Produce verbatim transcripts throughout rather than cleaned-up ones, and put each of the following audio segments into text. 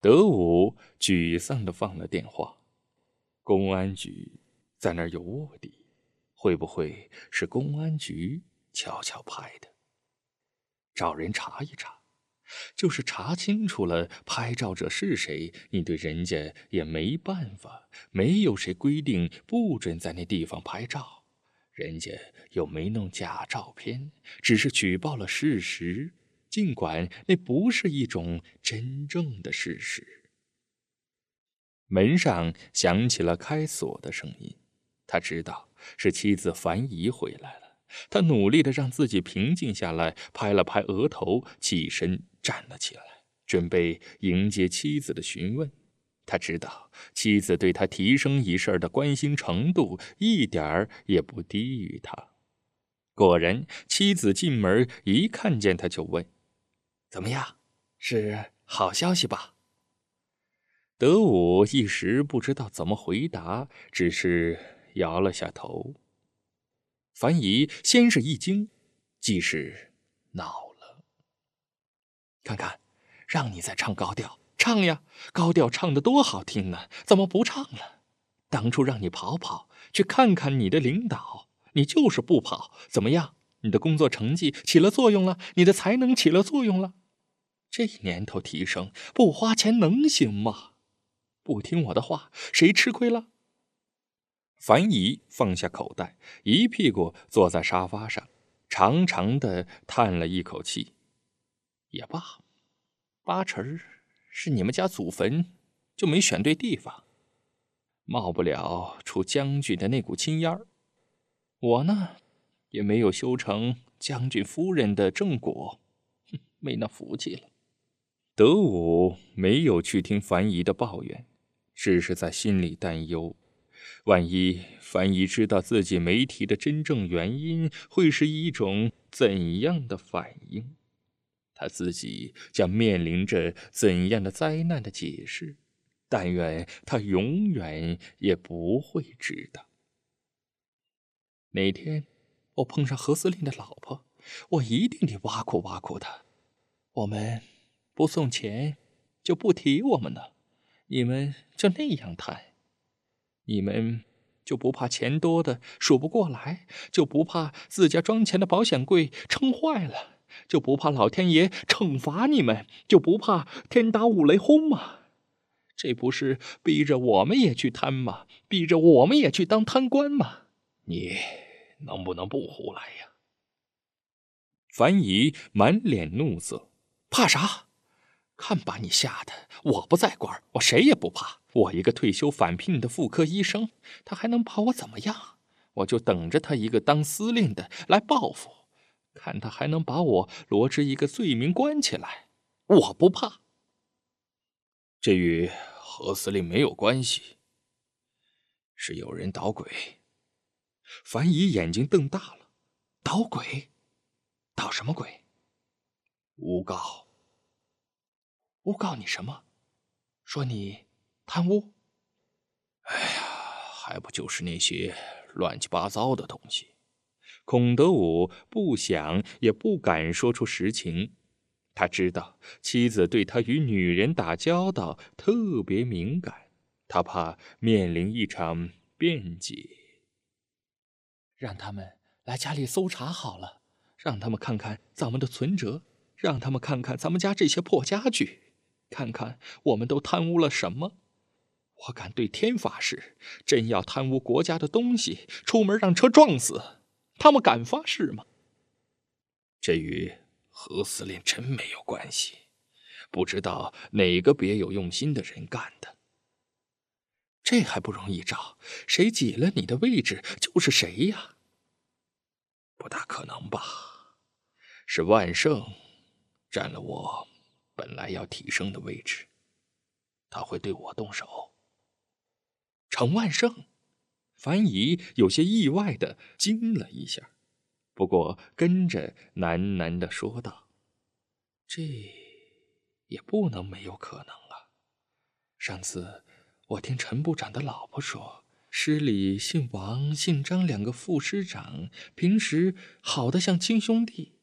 德武沮丧地放了电话。公安局在那儿有卧底，会不会是公安局悄悄拍的？找人查一查，就是查清楚了拍照者是谁，你对人家也没办法，没有谁规定不准在那地方拍照，人家又没弄假照片，只是举报了事实，尽管那不是一种真正的事实。门上响起了开锁的声音，他知道是妻子樊姨回来了。他努力地让自己平静下来，拍了拍额头，起身站了起来，准备迎接妻子的询问。他知道妻子对他提升一事的关心程度一点儿也不低于他。果然，妻子进门一看见他就问：“怎么样？是好消息吧？”德武一时不知道怎么回答，只是摇了下头。樊姨先是一惊，即是恼了。看看，让你再唱高调，唱呀，高调唱得多好听呢，怎么不唱了？当初让你跑跑，去看看你的领导，你就是不跑，怎么样？你的工作成绩起了作用了，你的才能起了作用了。这年头提升，不花钱能行吗？不听我的话，谁吃亏了？樊姨放下口袋，一屁股坐在沙发上，长长的叹了一口气。也罢，八成是你们家祖坟就没选对地方，冒不了出将军的那股青烟儿。我呢，也没有修成将军夫人的正果，哼，没那福气了。德武没有去听樊姨的抱怨，只是在心里担忧，万一樊姨知道自己没提的真正原因，会是一种怎样的反应？他自己将面临着怎样的灾难的解释？但愿他永远也不会知道。哪天我碰上何司令的老婆，我一定得挖苦挖苦他。我们不送钱，就不提我们了，你们就那样谈。你们就不怕钱多的数不过来，就不怕自家装钱的保险柜撑坏了，就不怕老天爷惩罚你们，就不怕天打五雷轰吗？这不是逼着我们也去贪吗？逼着我们也去当贪官吗？你能不能不胡来呀？樊姨满脸怒色，怕啥？看把你吓的！我不在官，我谁也不怕。我一个退休返聘的妇科医生，他还能把我怎么样？我就等着他一个当司令的来报复，看他还能把我罗织一个罪名关起来。我不怕。这与何司令没有关系，是有人捣鬼。樊姨眼睛瞪大了，捣鬼？捣什么鬼？诬告。诬告你什么？说你贪污？哎呀，还不就是那些乱七八糟的东西。孔德武不想也不敢说出实情，他知道妻子对他与女人打交道特别敏感，他怕面临一场辩解。让他们来家里搜查好了，让他们看看咱们的存折，让他们看看咱们家这些破家具，看看我们都贪污了什么。我敢对天发誓，真要贪污国家的东西，出门让车撞死，他们敢发誓吗？这与何司令真没有关系，不知道哪个别有用心的人干的。这还不容易找，谁挤了你的位置就是谁呀？不大可能吧？是万胜占了我本来要提升的位置，他会对我动手。程万胜？樊姨有些意外的惊了一下，不过跟着喃喃的说道：“这也不能没有可能啊。上次我听陈部长的老婆说，师里姓王、姓张两个副师长平时好得像亲兄弟，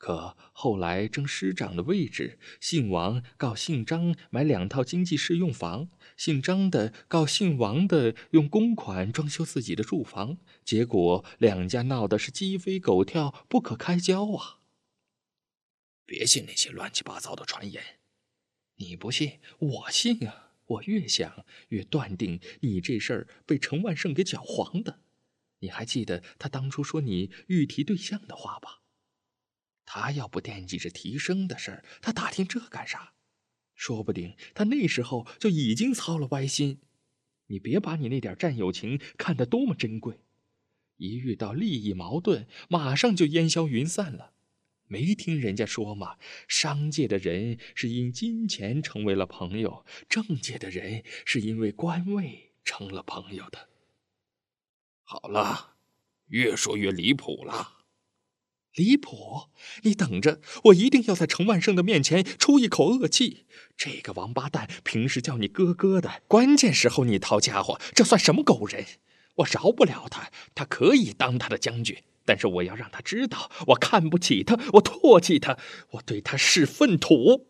可后来争师长的位置，姓王告姓张买两套经济适用房，姓张的告姓王的用公款装修自己的住房，结果两家闹得是鸡飞狗跳，不可开交啊！别信那些乱七八糟的传言，你不信，我信啊！我越想越断定，你这事儿被程万胜给搅黄的。你还记得他当初说你欲提对象的话吧？他要不惦记着提升的事儿，他打听这干啥？说不定他那时候就已经操了歪心。你别把你那点战友情看得多么珍贵，一遇到利益矛盾，马上就烟消云散了。没听人家说吗？商界的人是因金钱成为了朋友，政界的人是因为官位成了朋友的。好了，越说越离谱了。离谱？你等着，我一定要在程万胜的面前出一口恶气。这个王八蛋平时叫你哥哥的，关键时候你掏家伙，这算什么狗人？我饶不了他，他可以当他的将军，但是我要让他知道，我看不起他，我唾弃他，我对他是粪土。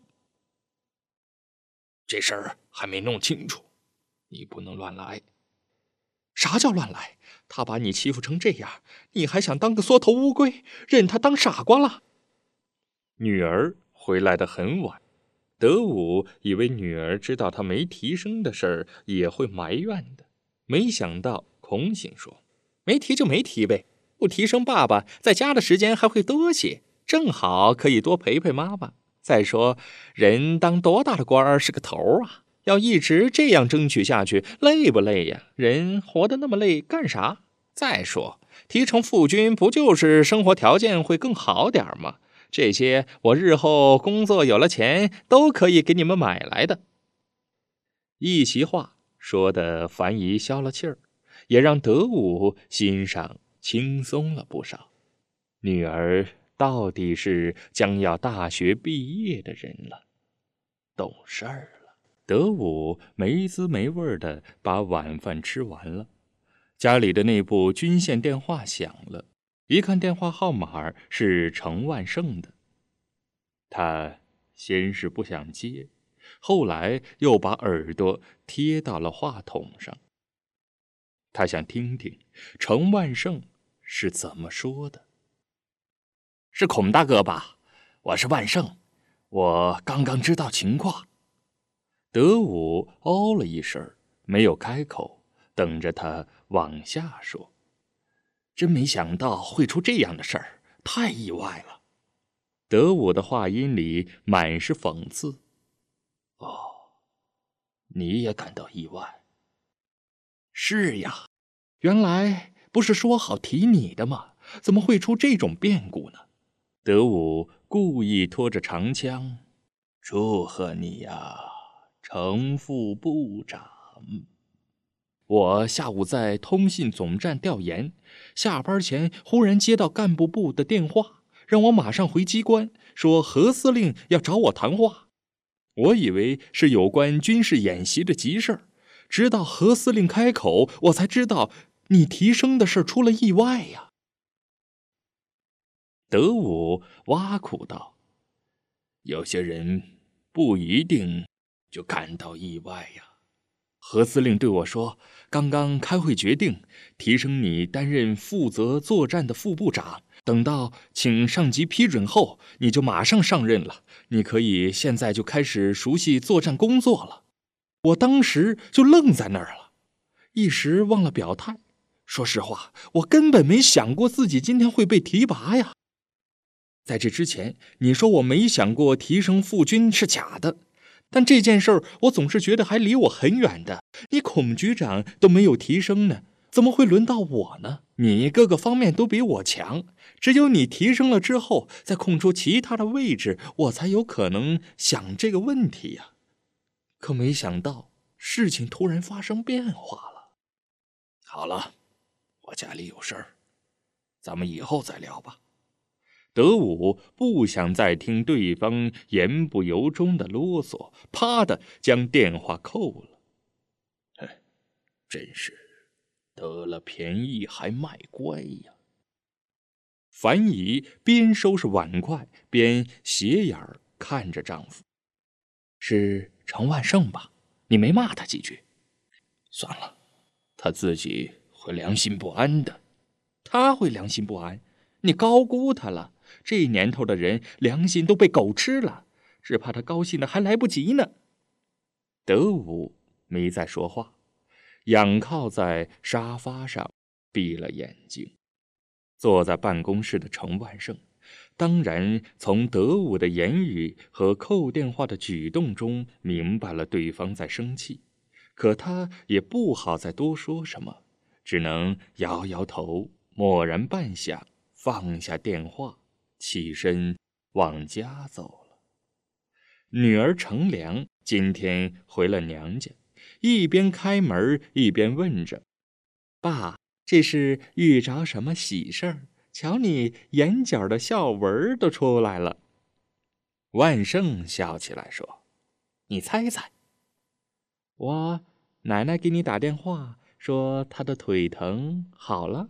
这事儿还没弄清楚，你不能乱来。啥叫乱来？他把你欺负成这样，你还想当个缩头乌龟，任他当傻瓜了？女儿回来得很晚，德武以为女儿知道他没提升的事儿也会埋怨的，没想到孔醒说：“没提就没提呗，不提升爸爸在家的时间还会多些，正好可以多陪陪妈妈。再说，人当多大的官儿是个头啊！”要一直这样争取下去，累不累呀？人活得那么累干啥？再说，提成副军不就是生活条件会更好点吗？这些我日后工作有了钱，都可以给你们买来的。一席话说的樊姨消了气儿，也让德武心上轻松了不少。女儿到底是将要大学毕业的人了，懂事儿了。德武没滋没味地把晚饭吃完了，家里的那部军线电话响了，一看电话号码是程万胜的。他先是不想接，后来又把耳朵贴到了话筒上。他想听听程万胜是怎么说的。是孔大哥吧？我是万胜，我刚刚知道情况。德武哦了一声，没有开口，等着他往下说。真没想到会出这样的事儿，太意外了。德武的话音里满是讽刺。哦，你也感到意外？是呀，原来不是说好提你的吗？怎么会出这种变故呢？德武故意拖着长枪，祝贺你呀，程副部长。我下午在通信总站调研，下班前忽然接到干部部的电话，让我马上回机关，说何司令要找我谈话。我以为是有关军事演习的急事儿，直到何司令开口，我才知道你提升的事出了意外呀。德武挖苦道：“有些人不一定就感到意外呀。何司令对我说，刚刚开会决定提升你担任负责作战的副部长，等到请上级批准后，你就马上上任了。你可以现在就开始熟悉作战工作了。”我当时就愣在那儿了，一时忘了表态。说实话，我根本没想过自己今天会被提拔呀。在这之前，你说我没想过提升副军是假的，但这件事儿我总是觉得还离我很远的。你孔局长都没有提升呢，怎么会轮到我呢？你各个方面都比我强，只有你提升了之后，再空出其他的位置，我才有可能想这个问题呀。可没想到事情突然发生变化了。好了，我家里有事儿，咱们以后再聊吧。德武不想再听对方言不由衷的啰嗦，啪的将电话扣了。哎，真是得了便宜还卖乖呀。 樊姨边收拾碗筷边斜眼儿看着丈夫。是程万胜吧？你没骂他几句？算了，他自己会良心不安的。他会良心不安？你高估他了。这年头的人良心都被狗吃了，只怕他高兴的还来不及呢。德武没再说话，仰靠在沙发上，闭了眼睛。坐在办公室的程万胜，当然从德武的言语和扣电话的举动中明白了对方在生气，可他也不好再多说什么，只能摇摇头，默然半晌，放下电话，起身往家走了。女儿程良今天回了娘家，一边开门一边问着：“爸，这是遇着什么喜事儿？瞧你眼角的笑纹都出来了。”万胜笑起来说：“你猜猜。”我奶奶给你打电话说她的腿疼好了。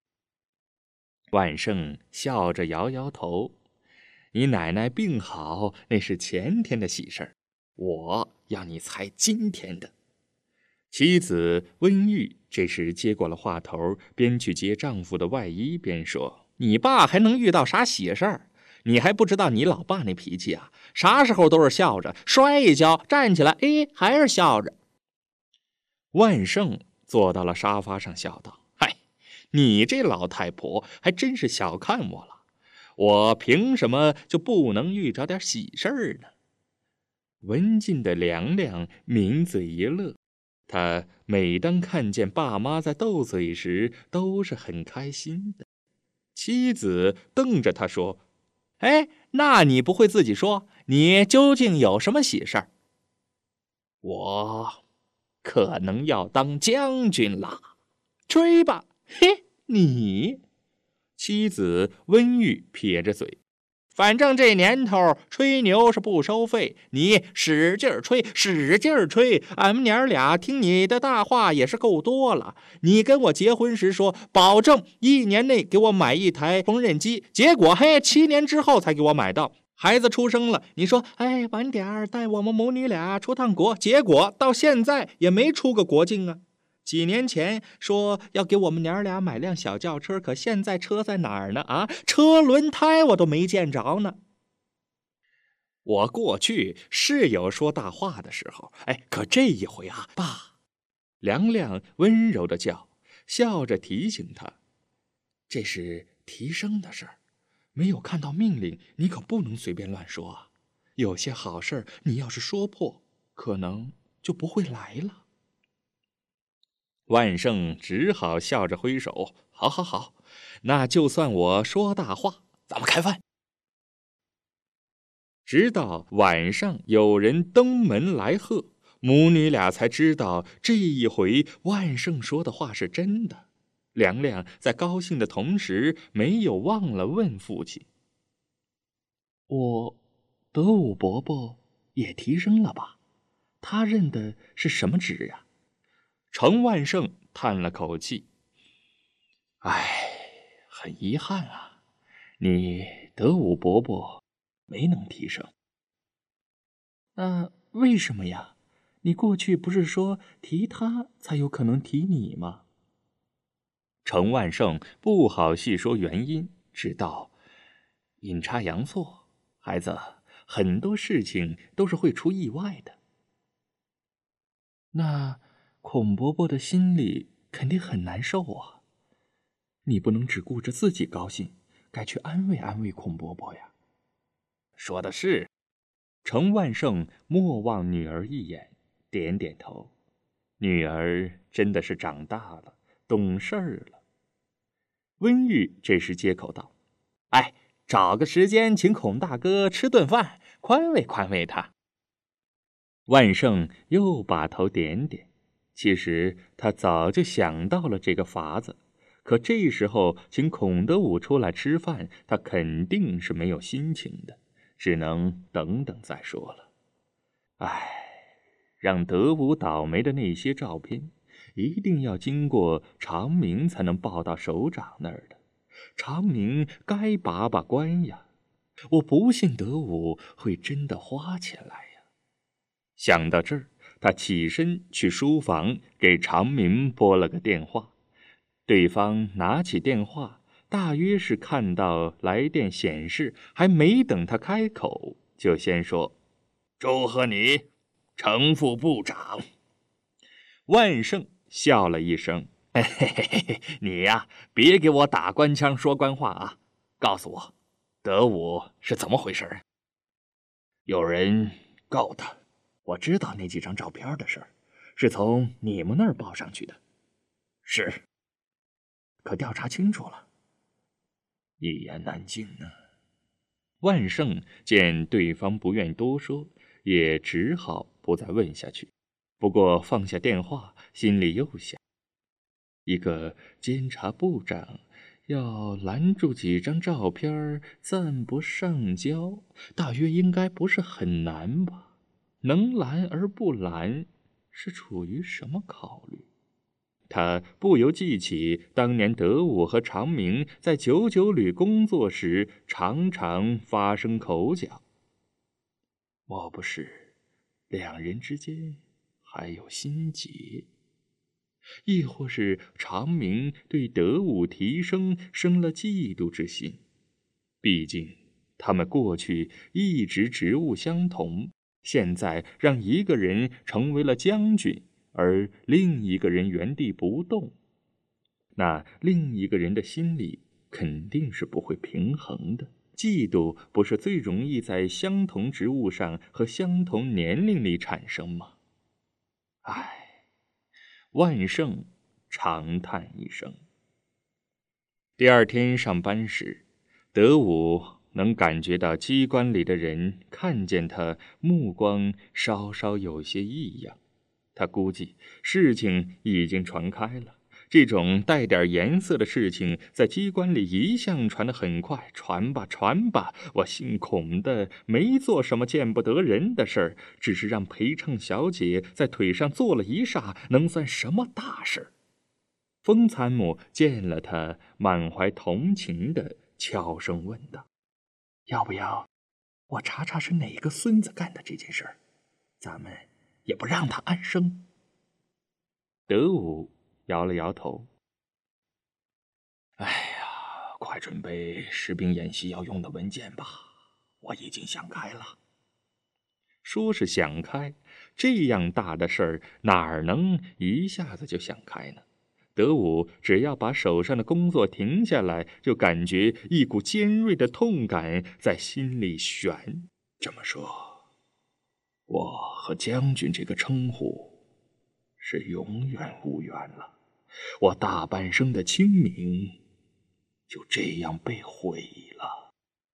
万胜笑着摇摇头：“你奶奶病好那是前天的喜事儿，我要你猜今天的。”妻子温玉这时接过了话头，边去接丈夫的外衣边说：“你爸还能遇到啥喜事儿？你还不知道你老爸那脾气啊，啥时候都是笑着，摔一跤站起来，哎，还是笑着。”万胜坐到了沙发上，笑道：“嗨，你这老太婆还真是小看我了，我凭什么就不能遇着点喜事儿呢？”文静的娘娘抿嘴一乐，她每当看见爸妈在斗嘴时，都是很开心的。妻子瞪着他说：“哎，那你不会自己说，你究竟有什么喜事儿？”“我可能要当将军啦。”“吹吧，嘿，你。”妻子温玉撇着嘴：“反正这年头吹牛是不收费，你使劲吹，使劲吹，俺们娘俩听你的大话也是够多了。你跟我结婚时说，保证一年内给我买一台缝纫机，结果嘿，七年之后才给我买到。孩子出生了，你说，哎，晚点儿带我们母女俩出趟国，结果到现在也没出个国境啊。几年前说要给我们娘俩买辆小轿车，可现在车在哪儿呢？啊，车轮胎我都没见着呢。我过去是有说大话的时候，哎，可这一回啊，爸。”梁亮温柔的叫，笑着提醒他：“这是提升的事儿，没有看到命令，你可不能随便乱说啊。有些好事儿，你要是说破，可能就不会来了。”万胜只好笑着挥手：“好好好，那就算我说大话，咱们开饭。”直到晚上有人登门来贺，母女俩才知道这一回万胜说的话是真的。梁亮在高兴的同时，没有忘了问父亲：“我德武伯伯也提升了吧？他认的是什么职呀？”程万胜叹了口气：“唉，很遗憾啊，你德武伯伯没能提升。”“那为什么呀？你过去不是说提他才有可能提你吗？”程万胜不好细说原因，只道：“阴差阳错，孩子，很多事情都是会出意外的。”“那孔伯伯的心里肯定很难受啊，你不能只顾着自己高兴，该去安慰安慰孔伯伯呀。”“说的是。”程万胜默望女儿一眼，点点头。女儿真的是长大了，懂事儿了。温玉这时接口道：“哎，找个时间请孔大哥吃顿饭，宽慰宽慰他。”万胜又把头点点，其实他早就想到了这个法子，可这时候请孔德武出来吃饭，他肯定是没有心情的，只能等等再说了。唉，让德武倒霉的那些照片，一定要经过长明才能报到首长那儿的。 长明该把把关呀，我不信德武会真的花钱来呀。想到这儿，他起身去书房给长明拨了个电话。对方拿起电话，大约是看到来电显示，还没等他开口，就先说：“祝贺你，程副部长。”万胜笑了一声：“嘿嘿嘿嘿，你呀，别给我打官腔说官话啊！告诉我，德武是怎么回事？”有人告他，我知道那几张照片的事儿，是从你们那儿报上去的。是。可调查清楚了。一言难尽呢。万胜见对方不愿多说，也只好不再问下去。不过放下电话，心里又想：一个监察部长要拦住几张照片暂不上交，大约应该不是很难吧？能拦而不拦，是出于什么考虑？他不由记起当年德武和长明在九九旅工作时常常发生口角，莫不是两人之间还有心结？亦或是长明对德武提升生了嫉妒之心？毕竟他们过去一直职务相同，现在让一个人成为了将军，而另一个人原地不动，那另一个人的心里肯定是不会平衡的。嫉妒不是最容易在相同职务上和相同年龄里产生吗？唉，万胜长叹一声。第二天上班时，德武能感觉到机关里的人看见他目光稍稍有些异样。他估计事情已经传开了，这种带点颜色的事情在机关里一向传得很快，传吧传吧，我姓孔的没做什么见不得人的事儿，只是让陪衬小姐在腿上坐了一煞，能算什么大事？封参谋见了他，满怀同情地悄声问道：“要不要我查查是哪个孙子干的这件事儿？咱们也不让他安生。”德武摇了摇头：“哎呀，快准备士兵演习要用的文件吧，我已经想开了。”说是想开，这样大的事儿哪儿能一下子就想开呢？德武只要把手上的工作停下来，就感觉一股尖锐的痛感在心里旋。这么说，我和将军这个称呼是永远无缘了，我大半生的清明就这样被毁了。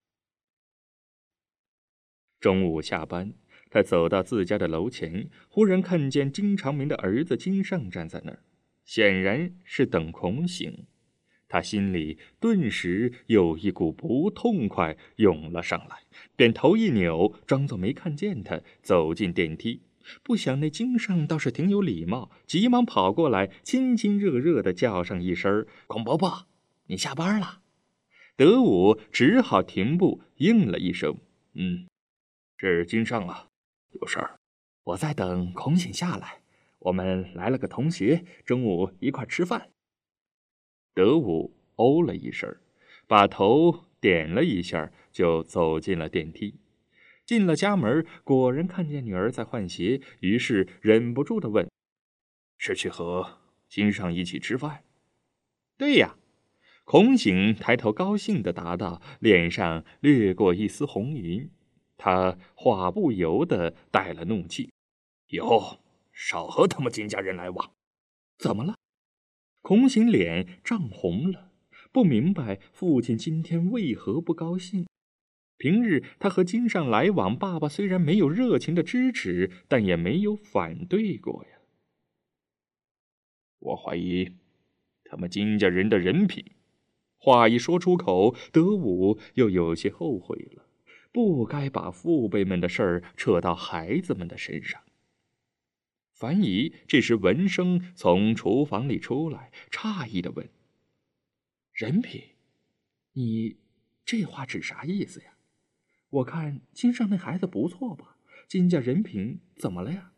中午下班，他走到自家的楼前，忽然看见金长明的儿子金尚站在那儿，显然是等孔醒。他心里顿时有一股不痛快涌了上来，便头一扭，装作没看见他，走进电梯。不想那金尚倒是挺有礼貌，急忙跑过来，亲亲热热地叫上一声：“孔伯伯，你下班了。”德武只好停步，应了一声：“嗯，是金尚啊，有事儿。我在等孔醒下来，我们来了个同学，中午一块吃饭。”德武哦了一声，把头点了一下，就走进了电梯。进了家门，果然看见女儿在换鞋，于是忍不住地问：“是去和金尚一起吃饭？”“对呀。”孔醒抬头高兴地答道，脸上掠过一丝红云。他话不由得带了怒气：“以后少和他们金家人来往。”“怎么了？”孔醒脸涨红了，不明白父亲今天为何不高兴。平日他和金尚来往，爸爸虽然没有热情的支持，但也没有反对过呀。“我怀疑他们金家人的人品。”话一说出口，德武又有些后悔了，不该把父辈们的事儿扯到孩子们的身上。樊姨这时闻声从厨房里出来，诧异地问：“人品？ 你这话指啥意思呀？我看金上那孩子不错吧，金家人品怎么了呀？